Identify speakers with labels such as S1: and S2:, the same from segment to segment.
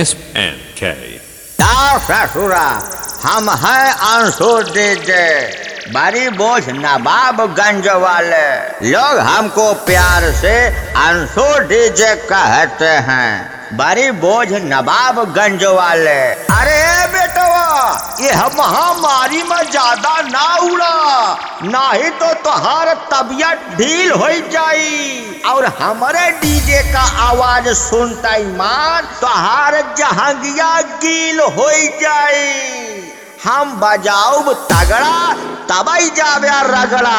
S1: SNK।
S2: ससुरा हम हैं अंशु डीजे, बड़ी बोझ नवाबगंज वाले लोग हमको प्यार से अंशु डीजे कहते हैं। बड़ी बोझ नवाबगंज वाले। अरे बेटवा, ये महामारी में ज्यादा ना उड़ा, नहीं तो तुहार तबियत ढील हो जाई और हमारे डीजे का आवाज सुनता ही मान तुहार जहांगिया गील हो जाई। हम बजाऊब तगड़ा तबई जावे रगड़ा।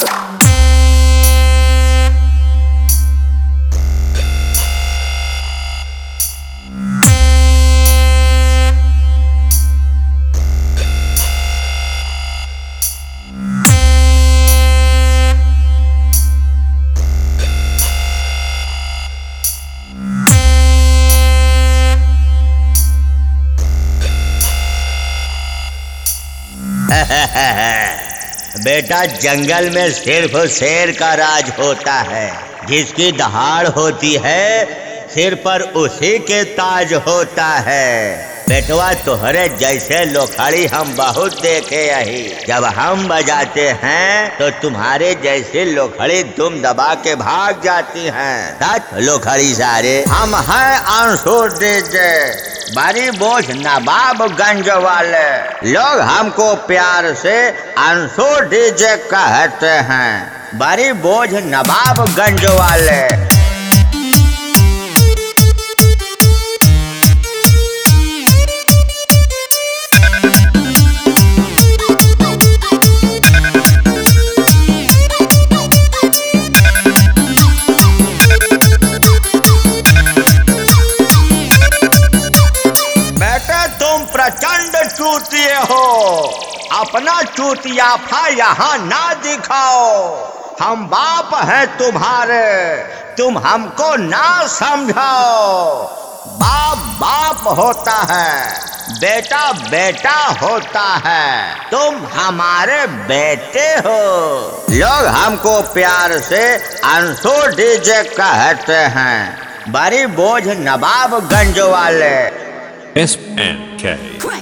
S2: बेटा, जंगल में सिर्फ शेर का राज होता है, जिसकी दहाड़ होती है सिर पर उसी के ताज होता है। बेटवा, तोहरे जैसे लोखड़ी हम बहुत देखे यही। जब हम बजाते हैं तो तुम्हारे जैसे लोखड़ी तुम दबा के भाग जाती हैं। सच लोखड़ी सारे। हम हैं अंशु डीजे, बड़ी बोझ नवाबगंज वाले लोग हमको प्यार से अंशु डीजे कहते हैं। बड़ी बोझ नवाबगंज वाले। प्रचंड चूतिए हो, अपना चूतियाफा यहाँ ना दिखाओ। हम बाप हैं तुम्हारे, तुम हमको ना समझाओ। बाप बाप होता है, बेटा बेटा होता है। तुम हमारे बेटे हो। लोग हमको प्यार से अंशु डीजे कहते हैं। बड़ी बोझ नवाबगंज वाले।
S1: SNK।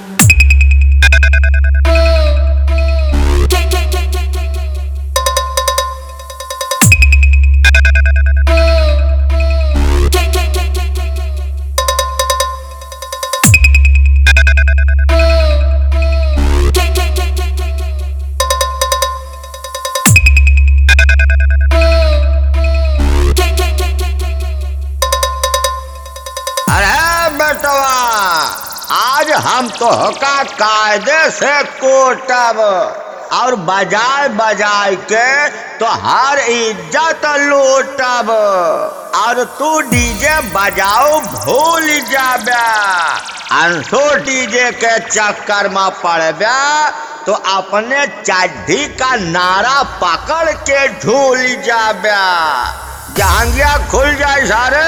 S2: आज हम तो का कायदे से कोटब और बजाय बजाय के तो हर इज्जत लूटब, और तू डीजे बजाओ भूल जाबे। अंशु डीजे के चक्कर में पड़बे तो अपने चड्ढी का नारा पकड़ के झूल जाबे। जहांगिया खुल जाए सारे।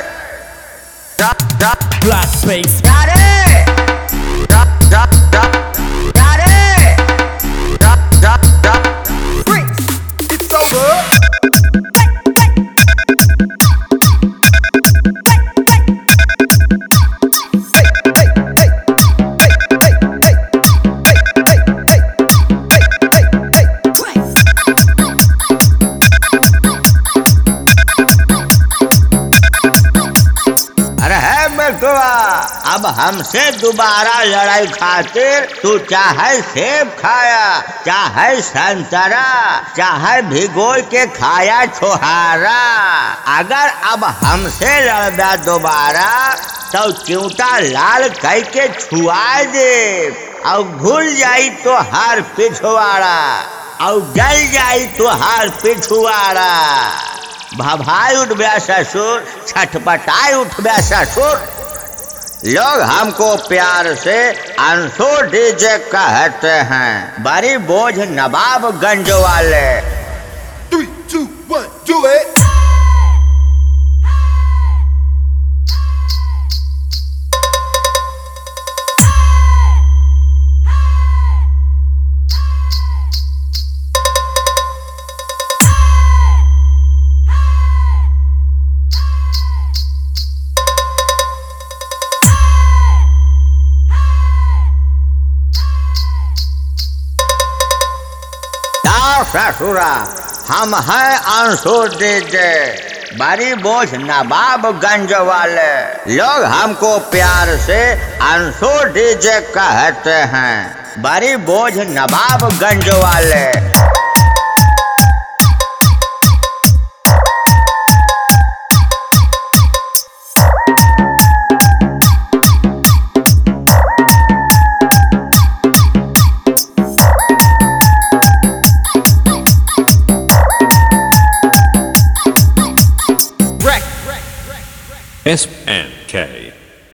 S3: Black space.
S2: It's over. अब हमसे दोबारा लड़ाई खातिर तू चाहे सेब खाया, चाहे संतरा, चाहे भिगो के खाया छोहारा। अगर अब हमसे लड़बा दोबारा तो चिंटा लाल कह के छुआ दे, और भूल जाई तो हार पिछवाड़ा, और जल जाई तो हार पिछवाड़ा। भभाई उठबा ससुर, छटपटाई उठबा ससुर। लोग हमको प्यार से अंशु डीजे कहते हैं। बड़ी बोझ नवाबगंज वाले।
S4: 3, 2, 1, do it.
S2: ससुरा हम हैं अंशु डीजे बड़ी बोझ नवाबगंज वाले लोग हमको प्यार से अंशु डीजे कहते हैं बड़ी बोझ नवाबगंज वाले।
S1: S